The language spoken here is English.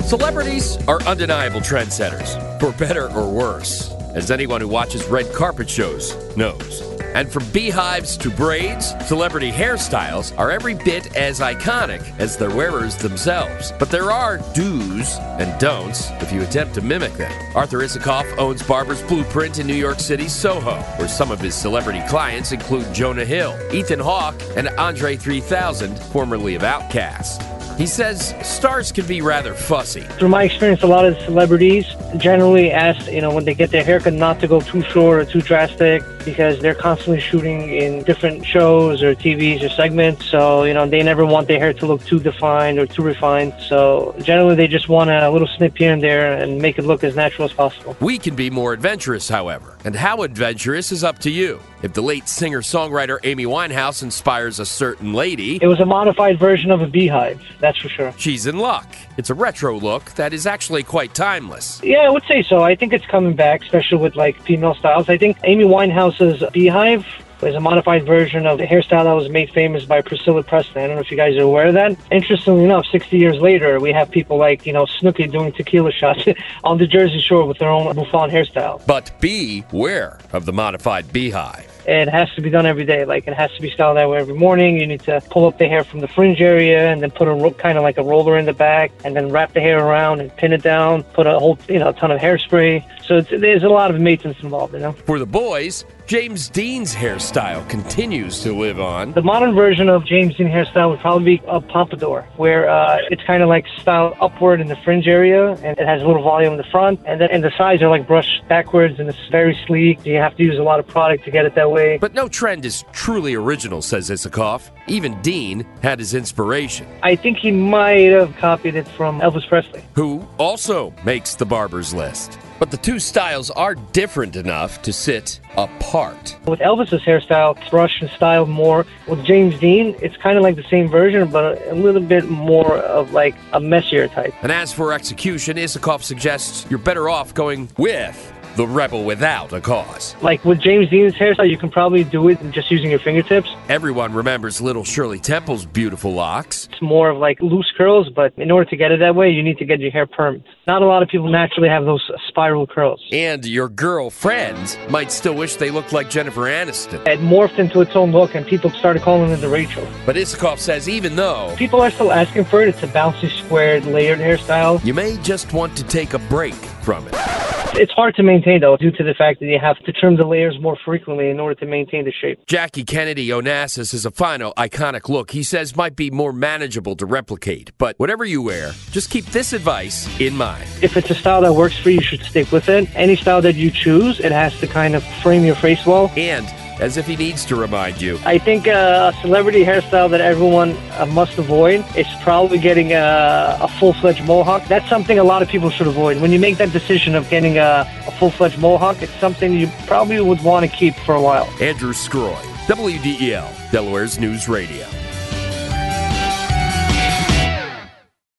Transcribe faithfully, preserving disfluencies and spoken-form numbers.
Celebrities are undeniable trendsetters, for better or worse, as anyone who watches red carpet shows knows. And from beehives to braids, celebrity hairstyles are every bit as iconic as their wearers themselves. But there are do's and don'ts if you attempt to mimic them. Arthur Isikoff owns Barber's Blueprint in New York City's Soho, where some of his celebrity clients include Jonah Hill, Ethan Hawke, and Andre three thousand, formerly of Outkast. He says stars can be rather fussy. Through my experience, a lot of celebrities generally ask, you know, when they get their haircut not to go too short or too drastic because they're constantly shooting in different shows or T Vs or segments. So, you know, they never want their hair to look too defined or too refined. So generally they just want a little snip here and there and make it look as natural as possible. We can be more adventurous, however. And how adventurous is up to you. If the late singer-songwriter Amy Winehouse inspires a certain lady, it was a modified version of a beehive, that's for sure. She's in luck. It's a retro look that is actually quite timeless. Yeah, I would say so. I think it's coming back, especially with like female styles. I think Amy Winehouse's beehive is a modified version of the hairstyle that was made famous by Priscilla Presley. I don't know if you guys are aware of that. Interestingly enough, sixty years later, we have people like, you know, Snooki doing tequila shots on the Jersey Shore with their own bouffant hairstyle. But beware of the modified beehive. It has to be done every day. Like, it has to be styled that way every morning. You need to pull up the hair from the fringe area and then put a ro- kind of like a roller in the back and then wrap the hair around and pin it down, put a whole, you know, ton of hairspray. So it's, there's a lot of maintenance involved, you know. For the boys, James Dean's hairstyle continues to live on. The modern version of James Dean hairstyle would probably be a pompadour, where uh, it's kind of like styled upward in the fringe area, and it has a little volume in the front, and then and the sides are like brushed backwards, and it's very sleek. You have to use a lot of product to get it that way. But no trend is truly original, says Isikoff. Even Dean had his inspiration. I think he might have copied it from Elvis Presley, who also makes the barber's list. But the two styles are different enough to sit apart. With Elvis's hairstyle, it's brushed and styled more. With James Dean, it's kind of like the same version, but a little bit more of like a messier type. And as for execution, Isikoff suggests you're better off going with the rebel without a cause. Like with James Dean's hairstyle, you can probably do it just using your fingertips. Everyone remembers little Shirley Temple's beautiful locks. It's more of like loose curls, but in order to get it that way, you need to get your hair permed. Not a lot of people naturally have those spiral curls. And your girlfriends might still wish they looked like Jennifer Aniston. It morphed into its own look, and people started calling it the Rachel. But Isikoff says even though people are still asking for it, it's a bouncy, squared, layered hairstyle. You may just want to take a break from it. It's hard to maintain, though, due to the fact that you have to trim the layers more frequently in order to maintain the shape. Jackie Kennedy Onassis is a final, iconic look he says might be more manageable to replicate. But whatever you wear, just keep this advice in mind. If it's a style that works for you, you should stick with it. Any style that you choose, it has to kind of frame your face well. And as if he needs to remind you, I think uh, a celebrity hairstyle that everyone uh, must avoid is probably getting a, a full-fledged mohawk. That's something a lot of people should avoid. When you make that decision of getting a, a full-fledged mohawk, it's something you probably would want to keep for a while. Andrew Scroy, W D E L, Delaware's News Radio.